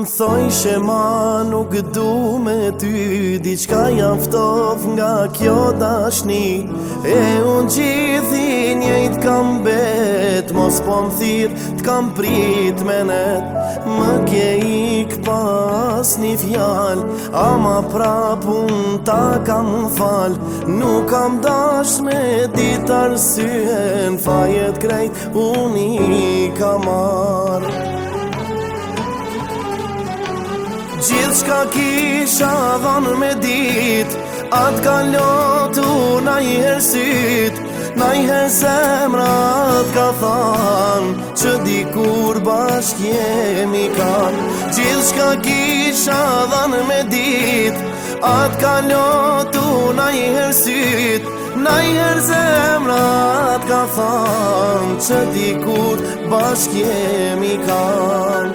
Thoj që ma nuk du me ty, diçka jaftov nga kjo dashni. E unë gjithi njejt kam bet, mos po m'thir t'kam prit me net. Më ke ik pas një fjal, ama prap unë ta kam fal. Nuk kam dash me dit arsyen, fajet krejt unë i kam marr. Gjithë shka kisha dhanë me dit, atë ka lotu na i hersit. Na i her zemrat ka than, që dikur bashk jemi kan. Gjithë shka kisha dhanë me dit, atë ka lotu na i hersit. Na i her zemrat ka than, që dikur bashk jemi kan.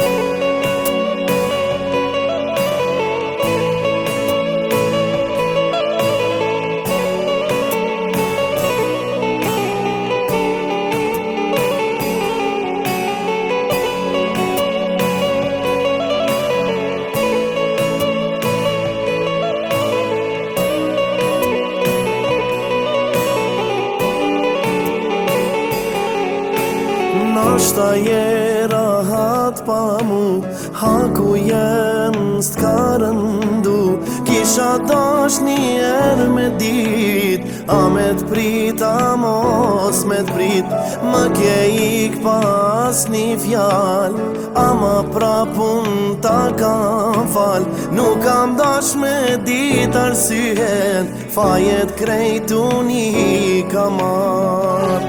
Nashta je rahat pa mu, haku jem s'ka rëndu. Kisha dash njerë me dit, a me t'prit a mos me t'prit. Më ke ik pas një fjal, ama prapun ta kam fal. Nuk kam dash me dit arsyen, fajet krejt unë i kam marr.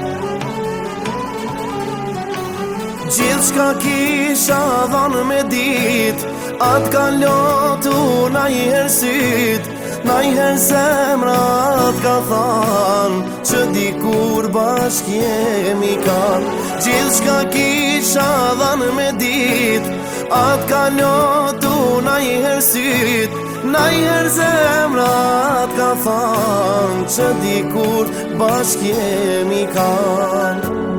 Gjithë shka kisha dhanë me dit, atë ka lotu na i hersit. Na i her zemrat ka than, që dikur bashk jemi kan. Gjithë shka kisha dhanë me dit, atë ka lotu na i hersit. Na i her zemrat ka than, që dikur bashk jemi kan.